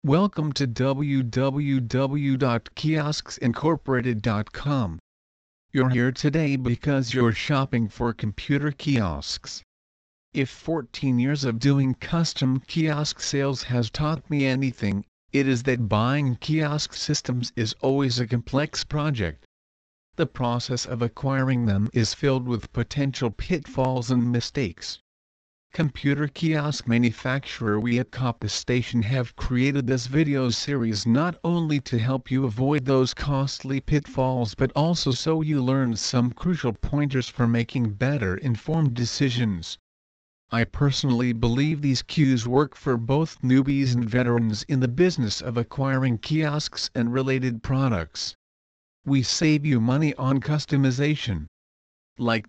Welcome to www.kioskincorporated.com. You're here today because you're shopping for computer kiosks. If 14 years of doing custom kiosk sales has taught me anything, it is that buying kiosk systems is always a complex project. The process of acquiring them is filled with potential pitfalls and mistakes. Computer kiosk manufacturer we at CopaStation have created this video series not only to help you avoid those costly pitfalls but also so you learn some crucial pointers for making better informed decisions. I personally believe these cues work for both newbies and veterans in the business of acquiring kiosks and related products. We save you money on customization. Like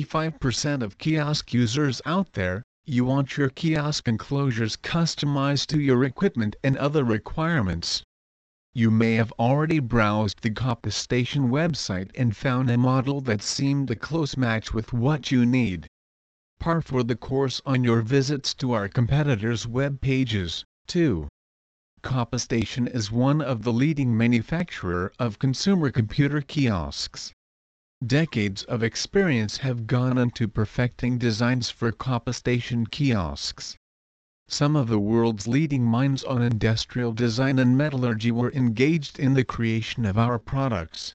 95% of kiosk users out there, you want your kiosk enclosures customized to your equipment and other requirements. You may have already browsed the CopaStation website and found a model that seemed a close match with what you need. Par for the course on your visits to our competitors' web pages, too. CopaStation is one of the leading manufacturers of consumer computer kiosks. Decades of experience have gone into perfecting designs for CopaStation kiosks. Some of the world's leading minds on industrial design and metallurgy were engaged in the creation of our products.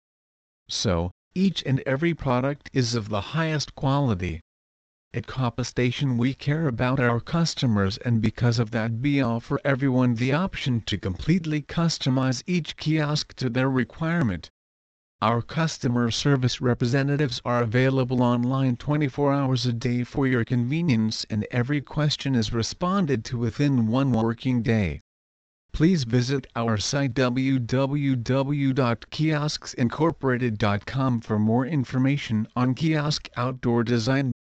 So, each and every product is of the highest quality. At CopaStation we care about our customers, and because of that we offer everyone the option to completely customize each kiosk to their requirement. Our customer service representatives are available online 24 hours a day for your convenience, and every question is responded to within one working day. Please visit our site www.kioskincorporated.com for more information on kiosk outdoor design.